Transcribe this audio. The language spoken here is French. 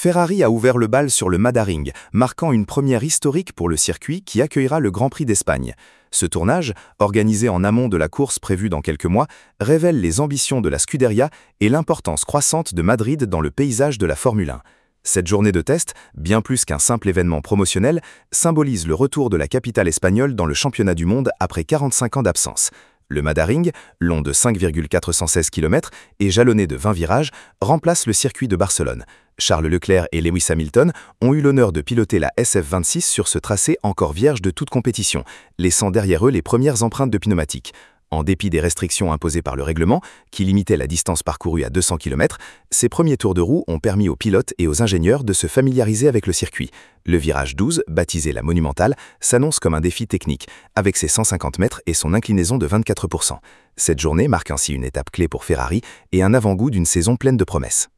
Ferrari a ouvert le bal sur le Madaring, marquant une première historique pour le circuit qui accueillera le Grand Prix d'Espagne. Ce tournage, organisé en amont de la course prévue dans quelques mois, révèle les ambitions de la Scuderia et l'importance croissante de Madrid dans le paysage de la Formule 1. Cette journée de test, bien plus qu'un simple événement promotionnel, symbolise le retour de la capitale espagnole dans le championnat du monde après 45 ans d'absence. Le Madaring, long de 5,416 km et jalonné de 20 virages, remplace le circuit de Barcelone. Charles Leclerc et Lewis Hamilton ont eu l'honneur de piloter la SF26 sur ce tracé encore vierge de toute compétition, laissant derrière eux les premières empreintes de pneumatiques. En dépit des restrictions imposées par le règlement, qui limitait la distance parcourue à 200 km, ces premiers tours de roue ont permis aux pilotes et aux ingénieurs de se familiariser avec le circuit. Le virage 12, baptisé la Monumentale, s'annonce comme un défi technique, avec ses 150 mètres et son inclinaison de 24%. Cette journée marque ainsi une étape clé pour Ferrari et un avant-goût d'une saison pleine de promesses.